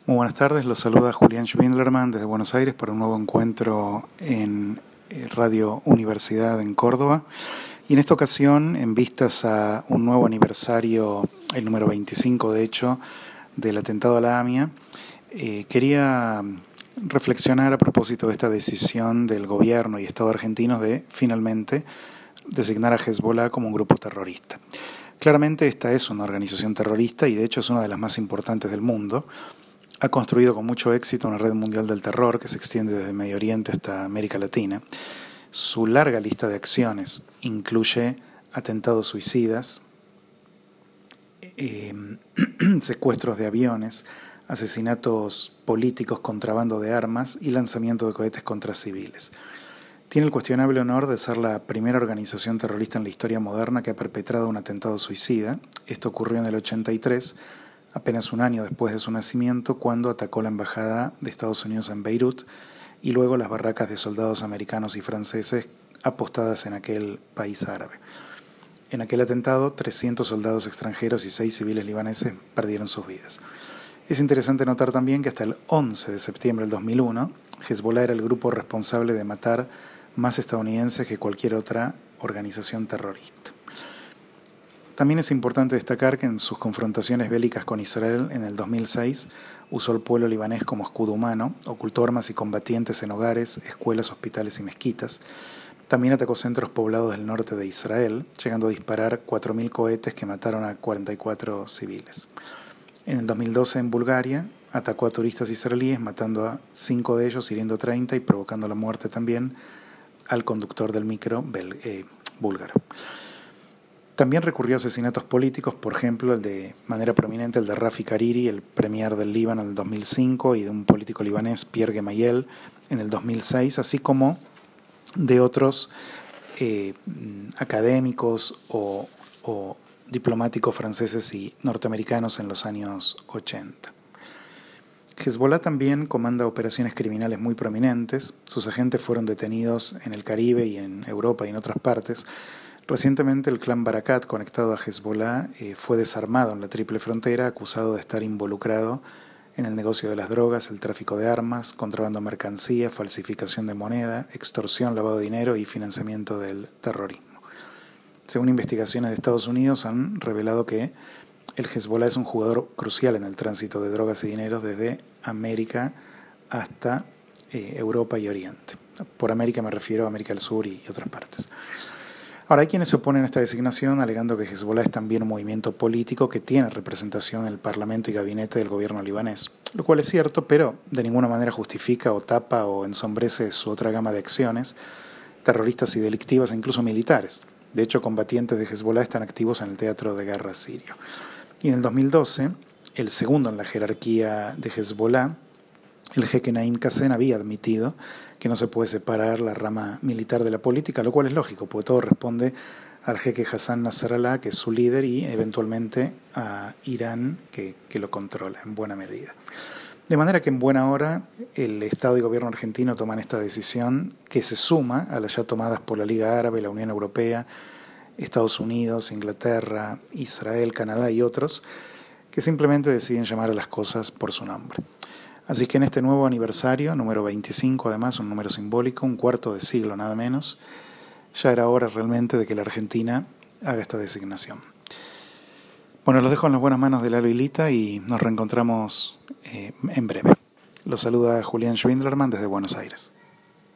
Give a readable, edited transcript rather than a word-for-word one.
Muy buenas tardes, los saluda Julián Schwindlerman desde Buenos Aires para un nuevo encuentro en Radio Universidad en Córdoba. Y en esta ocasión, en vistas a un nuevo aniversario, el número 25 de hecho, del atentado a la AMIA, quería reflexionar a propósito de esta decisión del gobierno y Estado argentinos de finalmente designar a Hezbollah como un grupo terrorista. Claramente esta es una organización terrorista y de hecho es una de las más importantes del mundo. Ha construido con mucho éxito una red mundial del terror que se extiende desde Medio Oriente hasta América Latina. Su larga lista de acciones incluye atentados suicidas, secuestros de aviones, asesinatos políticos, contrabando de armas y lanzamiento de cohetes contra civiles. Tiene el cuestionable honor de ser la primera organización terrorista en la historia moderna que ha perpetrado un atentado suicida. Esto ocurrió en el 83, apenas un año después de su nacimiento, cuando atacó la embajada de Estados Unidos en Beirut y luego las barracas de soldados americanos y franceses apostadas en aquel país árabe. En aquel atentado, 300 soldados extranjeros y 6 civiles libaneses perdieron sus vidas. Es interesante notar también que hasta el 11 de septiembre del 2001, Hezbollah era el grupo responsable de matar más estadounidenses que cualquier otra organización terrorista. También es importante destacar que en sus confrontaciones bélicas con Israel en el 2006 usó al pueblo libanés como escudo humano, ocultó armas y combatientes en hogares, escuelas, hospitales y mezquitas. También atacó centros poblados del norte de Israel, llegando a disparar 4.000 cohetes que mataron a 44 civiles. En el 2012 en Bulgaria atacó a turistas israelíes, matando a 5 de ellos, hiriendo 30 y provocando la muerte también al conductor del micro búlgaro. También recurrió a asesinatos políticos, por ejemplo, el de manera prominente el de Rafik Hariri, el premier del Líbano en el 2005, y de un político libanés, Pierre Gemayel, en el 2006, así como de otros académicos o diplomáticos franceses y norteamericanos en los años 80. Hezbollah también comanda operaciones criminales muy prominentes. Sus agentes fueron detenidos en el Caribe y en Europa y en otras partes. Recientemente el clan Barakat, conectado a Hezbollah, fue desarmado en la Triple Frontera, acusado de estar involucrado en el negocio de las drogas, el tráfico de armas, contrabando de mercancía, falsificación de moneda, extorsión, lavado de dinero y financiamiento del terrorismo. Según investigaciones de Estados Unidos, han revelado que el Hezbollah es un jugador crucial en el tránsito de drogas y dinero desde América hasta Europa y Oriente. Por América me refiero a América del Sur y otras partes. Ahora, hay quienes se oponen a esta designación alegando que Hezbollah es también un movimiento político que tiene representación en el Parlamento y gabinete del gobierno libanés, lo cual es cierto, pero de ninguna manera justifica o tapa o ensombrece su otra gama de acciones terroristas y delictivas e incluso militares. De hecho, combatientes de Hezbollah están activos en el teatro de guerra sirio. Y en el 2012, el segundo en la jerarquía de Hezbollah, el jeque Naim Qassem, había admitido que no se puede separar la rama militar de la política, lo cual es lógico, porque todo responde al jeque Hassan Nasrallah, que es su líder, y eventualmente a Irán, que lo controla en buena medida. De manera que en buena hora el Estado y Gobierno argentino toman esta decisión que se suma a las ya tomadas por la Liga Árabe, la Unión Europea, Estados Unidos, Inglaterra, Israel, Canadá y otros, que simplemente deciden llamar a las cosas por su nombre. Así que en este nuevo aniversario, número 25 además, un número simbólico, un cuarto de siglo nada menos, ya era hora realmente de que la Argentina haga esta designación. Bueno, los dejo en las buenas manos de Lalo y Lita y nos reencontramos en breve. Los saluda Julián Schwindlerman desde Buenos Aires.